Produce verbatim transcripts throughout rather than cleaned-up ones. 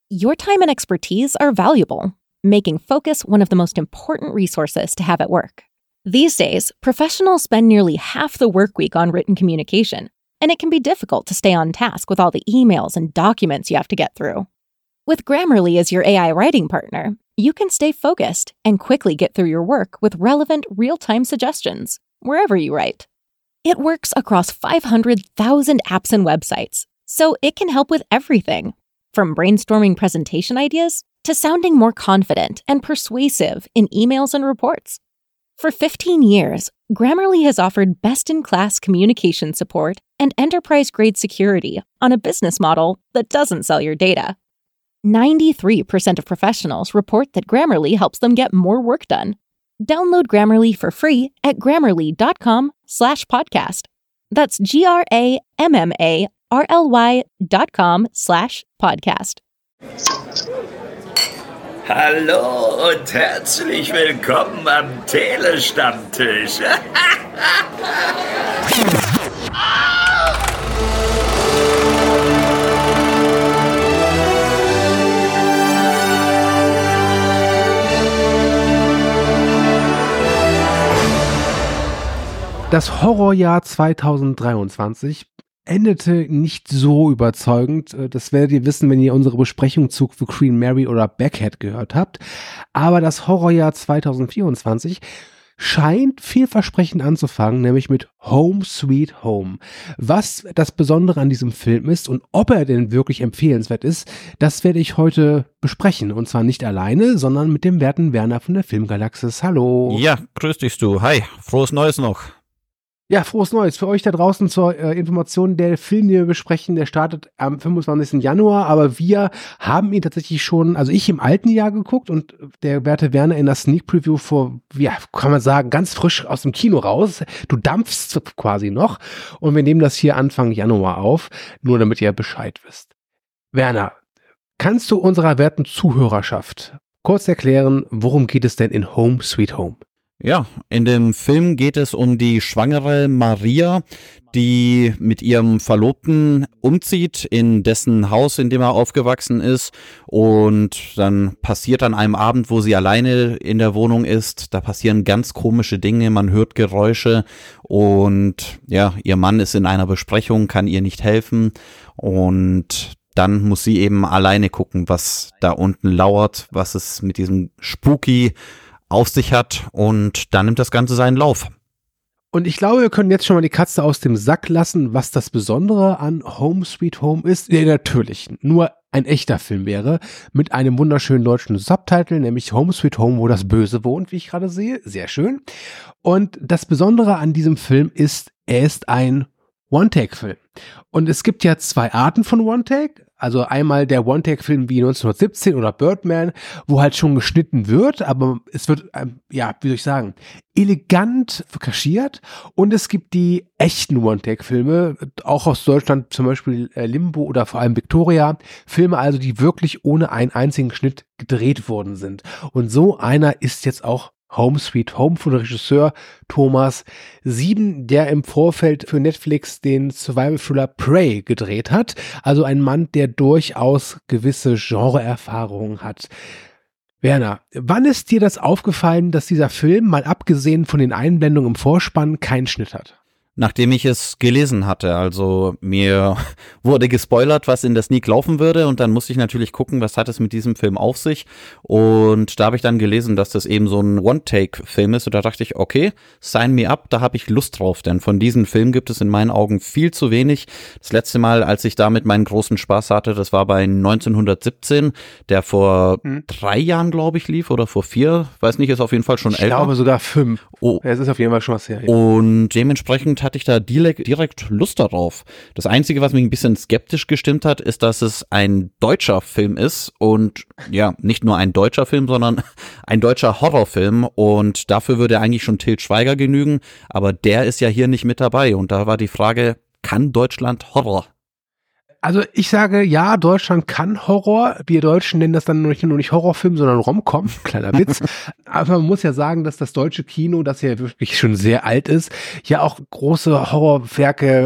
Your time and expertise are valuable, making Focus one of the most important resources to have at work. These days, professionals spend nearly half the work week on written communication, and it can be difficult to stay on task with all the emails and documents you have to get through. With Grammarly as your A I writing partner, you can stay focused and quickly get through your work with relevant, real-time suggestions, wherever you write. It works across five hundred thousand apps and websites, so it can help with everything, from brainstorming presentation ideas to sounding more confident and persuasive in emails and reports. For fifteen years, Grammarly has offered best-in-class communication support and enterprise-grade security on a business model that doesn't sell your data. ninety-three percent of professionals report that Grammarly helps them get more work done. Download Grammarly for free at grammarly.com slash podcast. That's G-R-A-M-M-A-R-L-Y dot com slash podcast. Hallo und herzlich willkommen am Telestammtisch. Das Horrorjahr zweitausenddreiundzwanzig endete nicht so überzeugend. Das werdet ihr wissen, wenn ihr unsere Besprechung zu The Queen Mary oder Backhead gehört habt. Aber das Horrorjahr zweitausendvierundzwanzig scheint vielversprechend anzufangen, nämlich mit Home Sweet Home. Was das Besondere an diesem Film ist und ob er denn wirklich empfehlenswert ist, das werde ich heute besprechen. Und zwar nicht alleine, sondern mit dem werten Werner von der Filmgalaxis. Hallo. Ja, grüß dich du. Hi, frohes Neues noch. Ja, frohes Neues. Für euch da draußen zur äh, Information, der Film, den wir besprechen, der startet am fünfundzwanzigsten Januar, aber wir haben ihn tatsächlich schon, also ich im alten Jahr geguckt und der werte Werner in der Sneak Preview vor, ja, kann man sagen, ganz frisch aus dem Kino raus. Du dampfst quasi noch und wir nehmen das hier Anfang Januar auf, nur damit ihr Bescheid wisst. Werner, kannst du unserer werten Zuhörerschaft kurz erklären, worum geht es denn in Home Sweet Home? Ja, in dem Film geht es um die schwangere Maria, die mit ihrem Verlobten umzieht in dessen Haus, in dem er aufgewachsen ist, und dann passiert an einem Abend, wo sie alleine in der Wohnung ist, da passieren ganz komische Dinge, man hört Geräusche und ja, ihr Mann ist in einer Besprechung, kann ihr nicht helfen und dann muss sie eben alleine gucken, was da unten lauert, was es mit diesem Spooky auf sich hat und dann nimmt das Ganze seinen Lauf. Und ich glaube, wir können jetzt schon mal die Katze aus dem Sack lassen, was das Besondere an Home Sweet Home ist. Ja, natürlich, nur ein echter Film wäre, mit einem wunderschönen deutschen Subtitle, nämlich Home Sweet Home, wo das Böse wohnt, wie ich gerade sehe. Sehr schön. Und das Besondere an diesem Film ist, er ist ein One-Take-Film. Und es gibt ja zwei Arten von One-Take. Also einmal der One-Take-Film wie neunzehnhundertsiebzehn oder Birdman, wo halt schon geschnitten wird, aber es wird, ähm, ja, wie soll ich sagen, elegant kaschiert. Und es gibt die echten One-Take-Filme, auch aus Deutschland, zum Beispiel äh, Limbo oder vor allem Victoria. Filme also, die wirklich ohne einen einzigen Schnitt gedreht worden sind. Und so einer ist jetzt auch Home Sweet Home von Regisseur Thomas Sieben, der im Vorfeld für Netflix den Survival-Thriller Prey gedreht hat. Also ein Mann, der durchaus gewisse Genreerfahrungen hat. Werner, wann ist dir das aufgefallen, dass dieser Film, mal abgesehen von den Einblendungen im Vorspann, keinen Schnitt hat? Nachdem ich es gelesen hatte, also mir wurde gespoilert, was in der Sneak laufen würde und dann musste ich natürlich gucken, was hat es mit diesem Film auf sich und da habe ich dann gelesen, dass das eben so ein One-Take-Film ist und da dachte ich, okay, sign me up, da habe ich Lust drauf, denn von diesem Film gibt es in meinen Augen viel zu wenig. Das letzte Mal, als ich damit meinen großen Spaß hatte, das war bei neunzehnhundertsiebzehn, der vor hm. drei Jahren, glaube ich, lief oder vor vier, weiß nicht, ist auf jeden Fall schon älter. Ich glaube sogar fünf. Oh. Ja, es ist auf jeden Fall schon was her. Ja. Und dementsprechend hatte ich da direkt, direkt Lust darauf. Das Einzige, was mich ein bisschen skeptisch gestimmt hat, ist, dass es ein deutscher Film ist und ja, nicht nur ein deutscher Film, sondern ein deutscher Horrorfilm und dafür würde eigentlich schon Til Schweiger genügen, aber der ist ja hier nicht mit dabei und da war die Frage, kann Deutschland Horror? Also ich sage, ja, Deutschland kann Horror. Wir Deutschen nennen das dann nur nicht, nur nicht Horrorfilm, sondern Rom-Com. Kleiner Witz. Aber man muss ja sagen, dass das deutsche Kino, das ja wirklich schon sehr alt ist, ja auch große Horrorwerke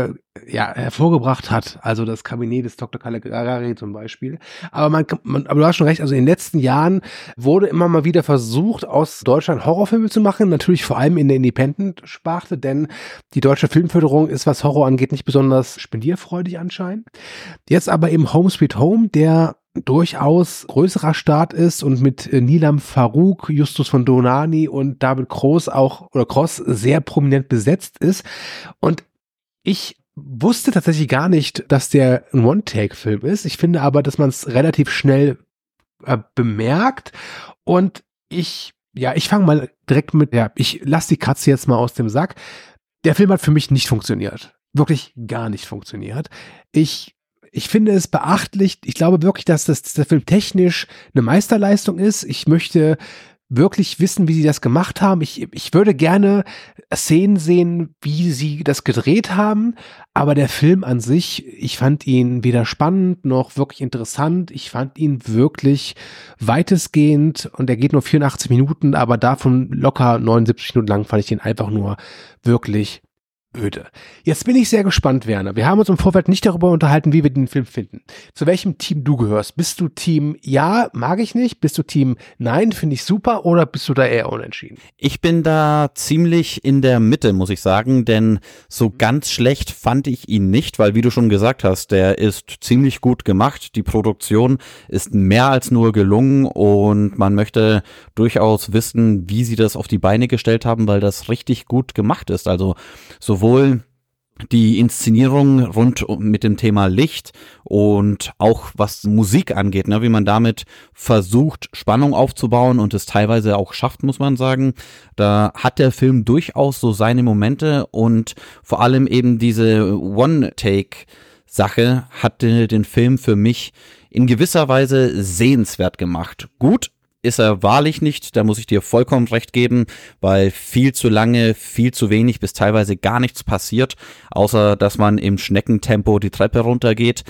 ja, hervorgebracht hat. Also das Kabinett des Doktor Caligari zum Beispiel. Aber man, man, aber du hast schon recht, also in den letzten Jahren wurde immer mal wieder versucht, aus Deutschland Horrorfilme zu machen. Natürlich vor allem in der Independent-Sparte, denn die deutsche Filmförderung ist, was Horror angeht, nicht besonders spendierfreudig anscheinend. Jetzt aber eben Home Sweet Home, der durchaus größerer Start ist und mit äh, Nilam Farouk, Justus von Donani und David Cross auch, oder Cross sehr prominent besetzt ist. Und ich wusste tatsächlich gar nicht, dass der ein One-Take-Film ist. Ich finde aber, dass man es relativ schnell äh, bemerkt. Und ich, ja, ich fange mal direkt mit, ja, ich lasse die Katze jetzt mal aus dem Sack. Der Film hat für mich nicht funktioniert. Wirklich gar nicht funktioniert. Ich Ich finde es beachtlich. Ich glaube wirklich, dass das, dass der Film technisch eine Meisterleistung ist. Ich möchte wirklich wissen, wie sie das gemacht haben. Ich, ich würde gerne Szenen sehen, wie sie das gedreht haben. Aber der Film an sich, ich fand ihn weder spannend noch wirklich interessant. Ich fand ihn wirklich weitestgehend, und er geht nur vierundachtzig Minuten, aber davon locker neunundsiebzig Minuten lang fand ich ihn einfach nur wirklich öde. Jetzt bin ich sehr gespannt, Werner. Wir haben uns im Vorfeld nicht darüber unterhalten, wie wir den Film finden. Zu welchem Team du gehörst. Bist du Team Ja, mag ich nicht? Bist du Team Nein, finde ich super? Oder bist du da eher unentschieden? Ich bin da ziemlich in der Mitte, muss ich sagen, denn so ganz schlecht fand ich ihn nicht, weil, wie du schon gesagt hast, der ist ziemlich gut gemacht. Die Produktion ist mehr als nur gelungen und man möchte durchaus wissen, wie sie das auf die Beine gestellt haben, weil das richtig gut gemacht ist. Also so Sowohl die Inszenierung rund mit dem Thema Licht und auch was Musik angeht, ne, wie man damit versucht, Spannung aufzubauen und es teilweise auch schafft, muss man sagen. Da hat der Film durchaus so seine Momente und vor allem eben diese One-Take-Sache hatte den Film für mich in gewisser Weise sehenswert gemacht. Gut ist er wahrlich nicht, da muss ich dir vollkommen recht geben, weil viel zu lange, viel zu wenig bis teilweise gar nichts passiert, außer dass man im Schneckentempo die Treppe runtergeht.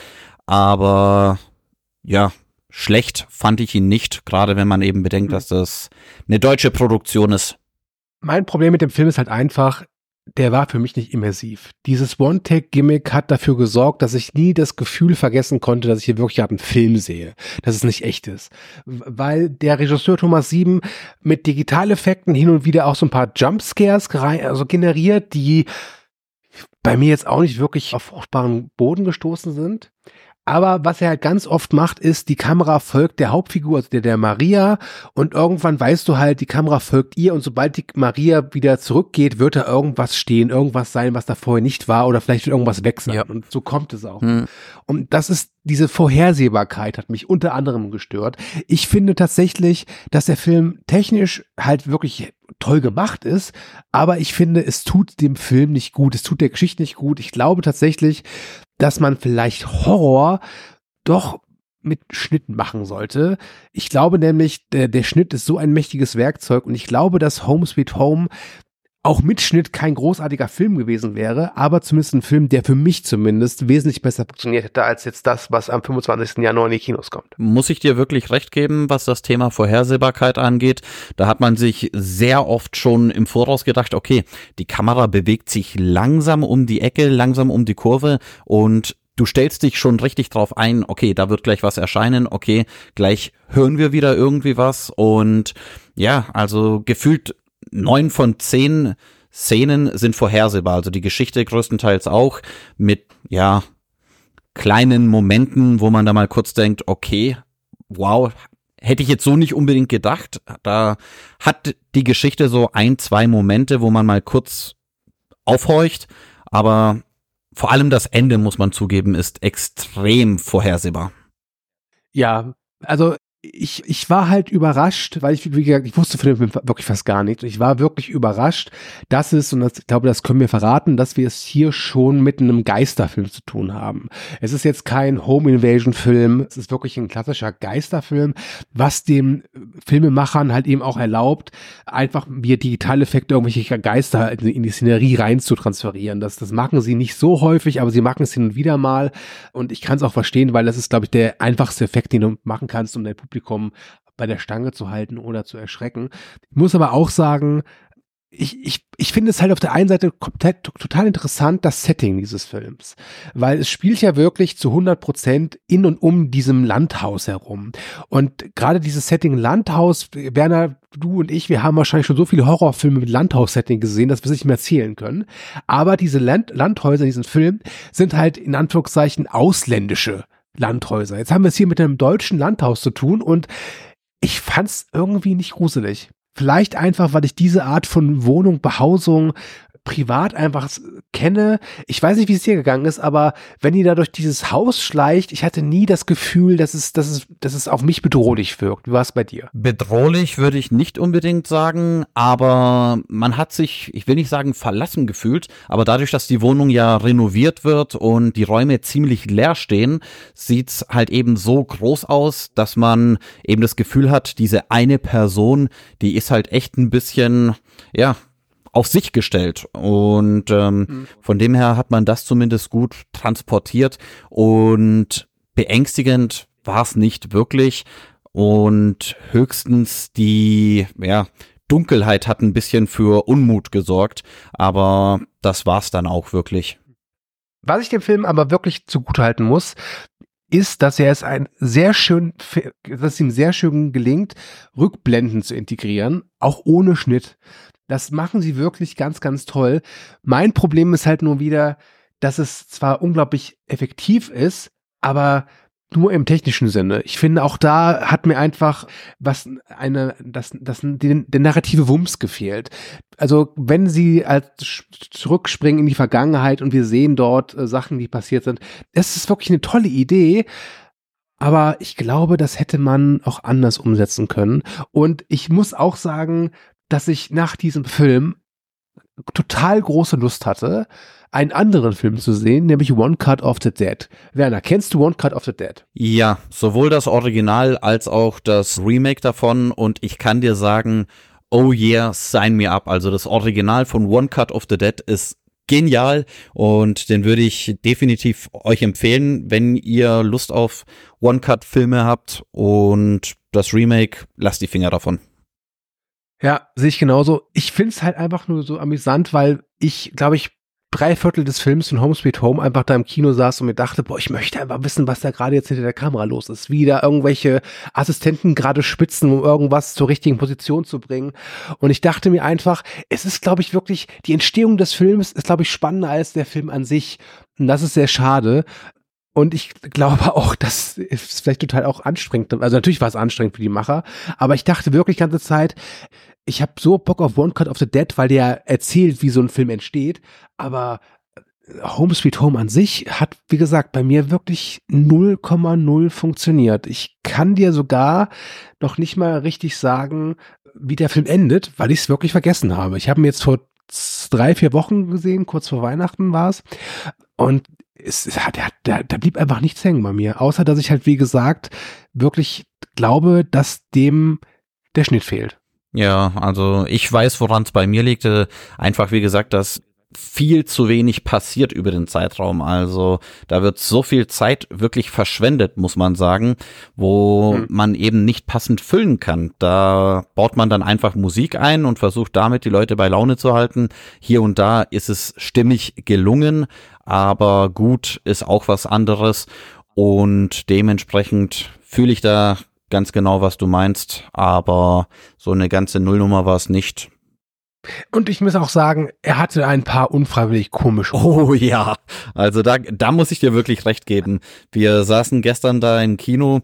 Aber ja, schlecht fand ich ihn nicht, gerade wenn man eben bedenkt, dass das eine deutsche Produktion ist. Mein Problem mit dem Film ist halt einfach, der war für mich nicht immersiv. Dieses One-Take-Gimmick hat dafür gesorgt, dass ich nie das Gefühl vergessen konnte, dass ich hier wirklich einen Film sehe, dass es nicht echt ist. Weil der Regisseur Thomas Sieben mit Digitaleffekten hin und wieder auch so ein paar Jumpscares also generiert, die bei mir jetzt auch nicht wirklich auf fruchtbaren Boden gestoßen sind. Aber was er halt ganz oft macht, ist, die Kamera folgt der Hauptfigur, also der, der Maria, und irgendwann weißt du halt, die Kamera folgt ihr, und sobald die Maria wieder zurückgeht, wird da irgendwas stehen, irgendwas sein, was da vorher nicht war, oder vielleicht wird irgendwas weg sein. Ja. Und so kommt es auch. Hm. Und das ist, diese Vorhersehbarkeit hat mich unter anderem gestört. Ich finde tatsächlich, dass der Film technisch halt wirklich toll gemacht ist, aber ich finde, es tut dem Film nicht gut, es tut der Geschichte nicht gut. Ich glaube tatsächlich, dass man vielleicht Horror doch mit Schnitten machen sollte. Ich glaube nämlich, der, der Schnitt ist so ein mächtiges Werkzeug, und ich glaube, dass Home Sweet Home auch mit Schnitt kein großartiger Film gewesen wäre, aber zumindest ein Film, der für mich zumindest wesentlich besser funktioniert hätte als jetzt das, was am fünfundzwanzigsten Januar in die Kinos kommt. Muss ich dir wirklich recht geben, was das Thema Vorhersehbarkeit angeht. Da hat man sich sehr oft schon im Voraus gedacht, okay, die Kamera bewegt sich langsam um die Ecke, langsam um die Kurve, und du stellst dich schon richtig drauf ein, okay, da wird gleich was erscheinen, okay, gleich hören wir wieder irgendwie was, und ja, also gefühlt neun von zehn Szenen sind vorhersehbar, also die Geschichte größtenteils auch, mit, ja, kleinen Momenten, wo man da mal kurz denkt, okay, wow, hätte ich jetzt so nicht unbedingt gedacht. Da hat die Geschichte so ein, zwei Momente, wo man mal kurz aufhorcht, aber vor allem das Ende, muss man zugeben, ist extrem vorhersehbar. Ja, also Ich, ich war halt überrascht, weil ich, wie gesagt, ich wusste von dem Film wirklich fast gar nichts. Ich war wirklich überrascht, dass es, und das, ich glaube, das können wir verraten, dass wir es hier schon mit einem Geisterfilm zu tun haben. Es ist jetzt kein Home-Invasion-Film, es ist wirklich ein klassischer Geisterfilm, was dem Filmemachern halt eben auch erlaubt, einfach via Digitaleffekte irgendwelche Geister in, in die Szenerie rein zu transferieren. Das, das machen sie nicht so häufig, aber sie machen es hin und wieder mal, und ich kann es auch verstehen, weil das ist, glaube ich, der einfachste Effekt, den du machen kannst, um dein Publikum bei der Stange zu halten oder zu erschrecken. Ich muss aber auch sagen, ich, ich, ich finde es halt auf der einen Seite komplett, total interessant, das Setting dieses Films, weil es spielt ja wirklich zu hundert Prozent in und um diesem Landhaus herum. Und gerade dieses Setting Landhaus, Werner, du und ich, wir haben wahrscheinlich schon so viele Horrorfilme mit Landhaus-Setting gesehen, dass wir es nicht mehr erzählen können. Aber diese Land Landhäuser in diesem Film sind halt in Anführungszeichen ausländische Landhäuser. Jetzt haben wir es hier mit einem deutschen Landhaus zu tun und ich fand es irgendwie nicht gruselig. Vielleicht einfach, weil ich diese Art von Wohnung, Behausung privat einfach kenne. Ich weiß nicht, wie es dir gegangen ist, aber wenn ihr da durch dieses Haus schleicht, ich hatte nie das Gefühl, dass es, dass es, dass es auf mich bedrohlich wirkt. Wie war es bei dir? Bedrohlich würde ich nicht unbedingt sagen, aber man hat sich, ich will nicht sagen verlassen gefühlt, aber dadurch, dass die Wohnung ja renoviert wird und die Räume ziemlich leer stehen, sieht's halt eben so groß aus, dass man eben das Gefühl hat, diese eine Person, die ist halt echt ein bisschen, ja, auf sich gestellt und ähm, mhm. von dem her hat man das zumindest gut transportiert und beängstigend war es nicht wirklich und höchstens die ja, Dunkelheit hat ein bisschen für Unmut gesorgt, aber das war's dann auch wirklich. Was ich dem Film aber wirklich zugutehalten muss, ist, dass er es ein sehr schön, dass es ihm sehr schön gelingt, Rückblenden zu integrieren, auch ohne Schnitt. Das machen sie wirklich ganz, ganz toll. Mein Problem ist halt nur wieder, dass es zwar unglaublich effektiv ist, aber nur im technischen Sinne. Ich finde, auch da hat mir einfach was eine, das, das, den, der narrative Wumms gefehlt. Also, wenn sie als zurückspringen in die Vergangenheit und wir sehen dort äh, Sachen, die passiert sind, das ist wirklich eine tolle Idee. Aber ich glaube, das hätte man auch anders umsetzen können. Und ich muss auch sagen, dass ich nach diesem Film total große Lust hatte, einen anderen Film zu sehen, nämlich One Cut of the Dead. Werner, kennst du One Cut of the Dead? Ja, sowohl das Original als auch das Remake davon und ich kann dir sagen, oh yeah, sign me up. Also das Original von One Cut of the Dead ist genial und den würde ich definitiv euch empfehlen, wenn ihr Lust auf One-Cut-Filme habt und das Remake, lasst die Finger davon. Ja, sehe ich genauso. Ich finde es halt einfach nur so amüsant, weil ich, glaube ich, drei Viertel des Films von Home Sweet Home einfach da im Kino saß und mir dachte, boah, ich möchte einfach wissen, was da gerade jetzt hinter der Kamera los ist. Wie da irgendwelche Assistenten gerade spitzen, um irgendwas zur richtigen Position zu bringen. Und ich dachte mir einfach, es ist, glaube ich, wirklich, die Entstehung des Films ist, glaube ich, spannender als der Film an sich. Und das ist sehr schade. Und ich glaube auch, das ist vielleicht total auch anstrengend. Also natürlich war es anstrengend für die Macher, aber ich dachte wirklich die ganze Zeit, ich habe so Bock auf One Cut of the Dead, weil der erzählt, wie so ein Film entsteht, aber Home Sweet Home an sich hat, wie gesagt, bei mir wirklich null Komma null funktioniert. Ich kann dir sogar noch nicht mal richtig sagen, wie der Film endet, weil ich es wirklich vergessen habe. Ich habe ihn jetzt vor drei, vier Wochen gesehen, kurz vor Weihnachten war es, und es hat, da, da blieb einfach nichts hängen bei mir, außer dass ich halt, wie gesagt, wirklich glaube, dass dem der Schnitt fehlt. Ja, also ich weiß, woran es bei mir liegt. Einfach, wie gesagt, dass viel zu wenig passiert über den Zeitraum. Also da wird so viel Zeit wirklich verschwendet, muss man sagen, wo hm. man eben nicht passend füllen kann. Da baut man dann einfach Musik ein und versucht damit die Leute bei Laune zu halten. Hier und da ist es stimmig gelungen, aber gut ist auch was anderes. Und dementsprechend fühle ich da ganz genau, was du meinst, aber so eine ganze Nullnummer war es nicht. Und ich muss auch sagen, er hatte ein paar unfreiwillig komische. Oh ja, also da, da muss ich dir wirklich recht geben. Wir saßen gestern da im Kino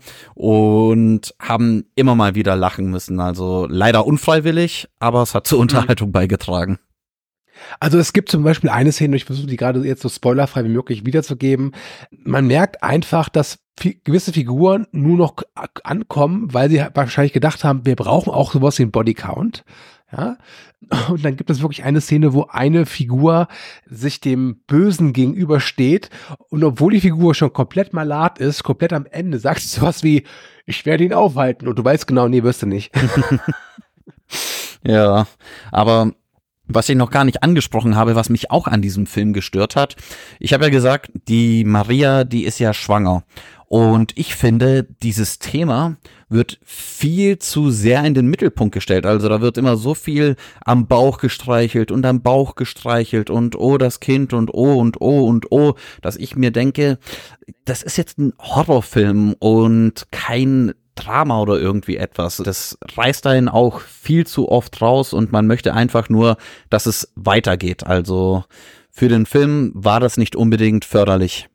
und haben immer mal wieder lachen müssen. Also leider unfreiwillig, aber es hat zur Unterhaltung beigetragen. Also es gibt zum Beispiel eine Szene, ich versuche die gerade jetzt so spoilerfrei wie möglich wiederzugeben. Man merkt einfach, dass gewisse Figuren nur noch ankommen, weil sie wahrscheinlich gedacht haben, wir brauchen auch sowas wie einen Bodycount. Ja, und dann gibt es wirklich eine Szene, wo eine Figur sich dem Bösen gegenübersteht und obwohl die Figur schon komplett malat ist, komplett am Ende, sagt sie sowas wie, ich werde ihn aufhalten und du weißt genau, nee, wirst du nicht. Ja, aber Was ich noch gar nicht angesprochen habe, was mich auch an diesem Film gestört hat. Ich habe ja gesagt, die Maria, die ist ja schwanger. Und ich finde, dieses Thema wird viel zu sehr in den Mittelpunkt gestellt. Also da wird immer so viel am Bauch gestreichelt und am Bauch gestreichelt und oh, das Kind und oh und oh und oh, dass ich mir denke, das ist jetzt ein Horrorfilm und kein Drama oder irgendwie etwas. Das reißt einen auch viel zu oft raus und man möchte einfach nur, dass es weitergeht. Also für den Film war das nicht unbedingt förderlich.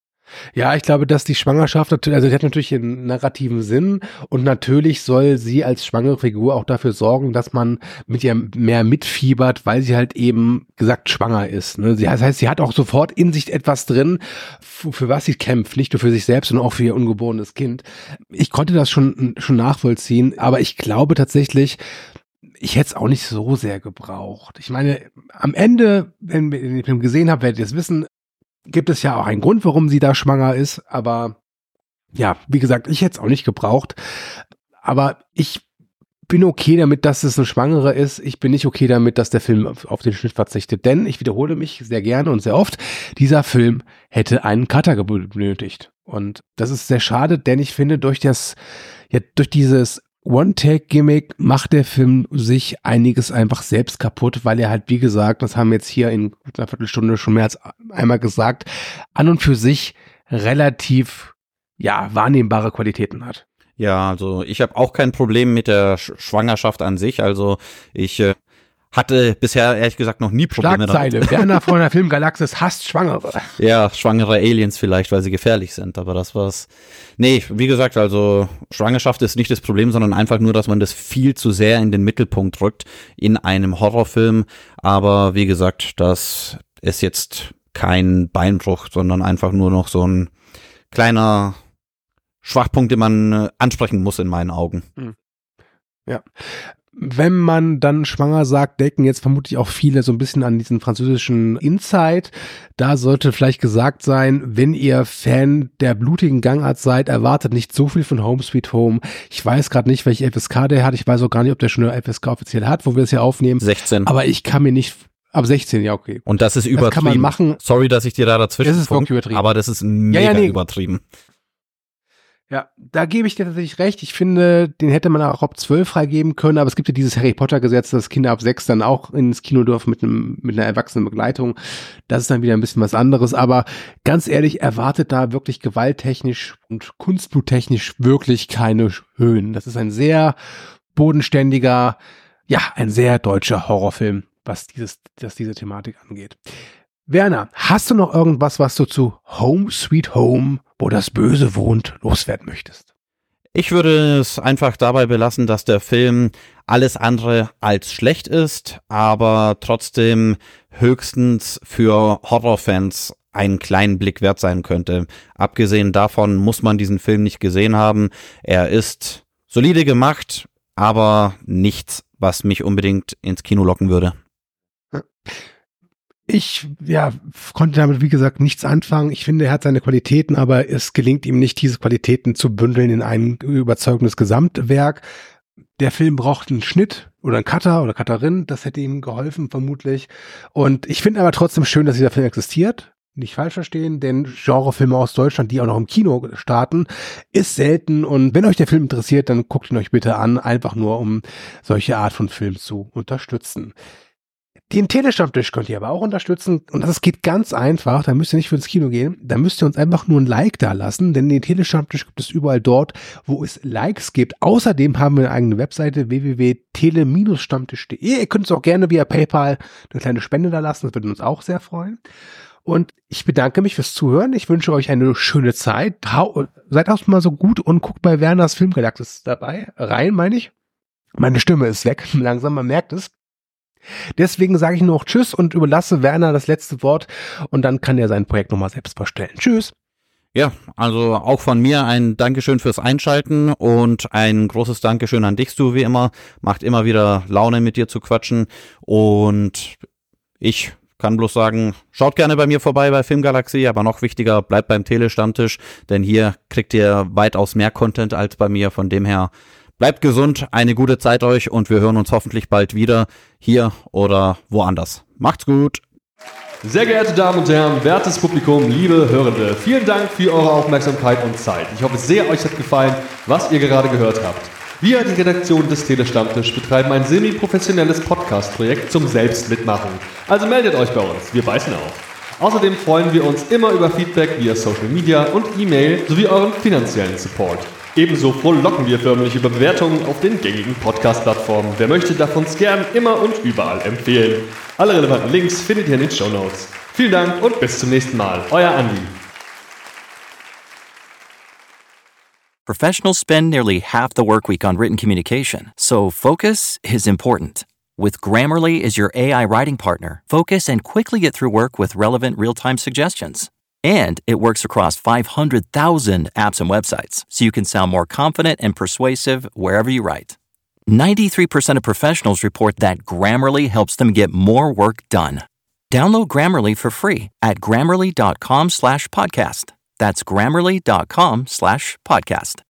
Ja, ich glaube, dass die Schwangerschaft, natürlich, also die hat natürlich einen narrativen Sinn und natürlich soll sie als schwangere Figur auch dafür sorgen, dass man mit ihr mehr mitfiebert, weil sie halt eben gesagt schwanger ist. Ne? Sie, das heißt, sie hat auch sofort in sich etwas drin, für, für was sie kämpft, nicht nur für sich selbst, sondern auch für ihr ungeborenes Kind. Ich konnte das schon, schon nachvollziehen, aber ich glaube tatsächlich, ich hätte es auch nicht so sehr gebraucht. Ich meine, am Ende, wenn ihr den Film gesehen habt, werdet ihr es wissen, gibt es ja auch einen Grund, warum sie da schwanger ist, aber ja, wie gesagt, ich hätte es auch nicht gebraucht, aber ich bin okay damit, dass es eine Schwangere ist. Ich bin nicht okay damit, dass der Film auf, auf den Schnitt verzichtet, denn ich wiederhole mich sehr gerne und sehr oft, dieser Film hätte einen Cutter benötigt und das ist sehr schade, denn ich finde, durch das, ja, durch dieses One-Take-Gimmick macht der Film sich einiges einfach selbst kaputt, weil er halt, wie gesagt, das haben wir jetzt hier in einer Viertelstunde schon mehr als einmal gesagt, an und für sich relativ, ja, wahrnehmbare Qualitäten hat. Ja, also ich habe auch kein Problem mit der Sch- Schwangerschaft an sich, also ich äh, hatte bisher ehrlich gesagt noch nie Probleme Schlagzeile, damit. Werner von der Filmgalaxis hasst Schwangere. Ja, schwangere Aliens vielleicht, weil sie gefährlich sind, aber das war's. Nee, wie gesagt, also Schwangerschaft ist nicht das Problem, sondern einfach nur, dass man das viel zu sehr in den Mittelpunkt rückt in einem Horrorfilm, aber wie gesagt, das ist jetzt kein Beinbruch, sondern einfach nur noch so ein kleiner Schwachpunkt, den man äh, ansprechen muss in meinen Augen. Ja. Wenn man dann schwanger sagt, denken jetzt vermutlich auch viele so ein bisschen an diesen französischen Inside. Da sollte vielleicht gesagt sein, wenn ihr Fan der blutigen Gangart seid, erwartet nicht so viel von Home Sweet Home. Ich weiß gerade nicht, welche F S K der hat. Ich weiß auch gar nicht, ob der schon eine F S K offiziell hat, wo wir das hier aufnehmen. sechzehn. Aber ich kann mir nicht... Ab sechzehn, ja, okay. Und das ist übertrieben. Das kann man machen. Sorry, dass ich dir da dazwischen Das ist wirklich funke, übertrieben. aber das ist mega Ja, ja, nee. übertrieben. Ja, da gebe ich dir tatsächlich recht. Ich finde, den hätte man auch ab zwölf freigeben können, aber es gibt ja dieses Harry Potter Gesetz, dass Kinder ab sechs dann auch ins Kino dürfen mit einem, mit einer erwachsenen Begleitung. Das ist dann wieder ein bisschen was anderes, aber ganz ehrlich, erwartet da wirklich gewalttechnisch und kunstbluttechnisch wirklich keine Höhen. Das ist ein sehr bodenständiger, ja, ein sehr deutscher Horrorfilm, was dieses, was diese Thematik angeht. Werner, hast du noch irgendwas, was du zu Home Sweet Home, wo das Böse wohnt, loswerden möchtest? Ich würde es einfach dabei belassen, dass der Film alles andere als schlecht ist, aber trotzdem höchstens für Horrorfans einen kleinen Blick wert sein könnte. Abgesehen davon muss man diesen Film nicht gesehen haben. Er ist solide gemacht, aber nichts, was mich unbedingt ins Kino locken würde. Ich, ja, konnte damit, wie gesagt, nichts anfangen. Ich finde, er hat seine Qualitäten, aber es gelingt ihm nicht, diese Qualitäten zu bündeln in ein überzeugendes Gesamtwerk. Der Film braucht einen Schnitt oder einen Cutter oder Cutterin. Das hätte ihm geholfen, vermutlich. Und ich finde aber trotzdem schön, dass dieser Film existiert. Nicht falsch verstehen, denn Genrefilme aus Deutschland, die auch noch im Kino starten, ist selten. Und wenn euch der Film interessiert, dann guckt ihn euch bitte an, einfach nur, um solche Art von Film zu unterstützen. Den Telestammtisch könnt ihr aber auch unterstützen und das geht ganz einfach, da müsst ihr nicht für ins Kino gehen, da müsst ihr uns einfach nur ein Like da lassen, denn den Telestammtisch gibt es überall dort, wo es Likes gibt. Außerdem haben wir eine eigene Webseite w w w punkt tele stammtisch punkt de. Ihr könnt uns auch gerne via PayPal eine kleine Spende da lassen, das würde uns auch sehr freuen. Und ich bedanke mich fürs Zuhören, ich wünsche euch eine schöne Zeit, seid auch mal so gut und guckt bei Werners Filmgalaxis dabei, rein meine ich. Meine Stimme ist weg, langsam, man merkt es. Deswegen sage ich nur noch Tschüss und überlasse Werner das letzte Wort und dann kann er sein Projekt nochmal selbst vorstellen. Tschüss. Ja, also auch von mir ein Dankeschön fürs Einschalten und ein großes Dankeschön an dich, Stu, wie immer. Macht immer wieder Laune, mit dir zu quatschen und ich kann bloß sagen, schaut gerne bei mir vorbei bei Filmgalaxie, aber noch wichtiger, bleibt beim Telestammtisch, denn hier kriegt ihr weitaus mehr Content als bei mir, von dem her Bleibt gesund, eine gute Zeit euch und wir hören uns hoffentlich bald wieder hier oder woanders. Macht's gut! Sehr geehrte Damen und Herren, wertes Publikum, liebe Hörende, vielen Dank für eure Aufmerksamkeit und Zeit. Ich hoffe sehr, euch hat gefallen, was ihr gerade gehört habt. Wir, die Redaktion des Telestammtisch, betreiben ein semi-professionelles Podcast-Projekt zum Selbstmitmachen. Also meldet euch bei uns, wir beißen auf. Außerdem freuen wir uns immer über Feedback via Social Media und E-Mail sowie euren finanziellen Support. Ebenso frohlocken wir förmlich über Bewertungen auf den gängigen Podcast-Plattformen. Wer möchte, darf uns gern immer und überall empfehlen. Alle relevanten Links findet ihr in den Shownotes. Vielen Dank und bis zum nächsten Mal. Euer Andi. Professionals spend nearly half the work week on written communication, so focus is important. With Grammarly as your A I writing partner, focus and quickly get through work with relevant real-time suggestions. And it works across five hundred thousand apps and websites, so you can sound more confident and persuasive wherever you write. ninety-three percent of professionals report that Grammarly helps them get more work done. Download Grammarly for free at grammarly.com slash podcast. That's grammarly.com slash podcast.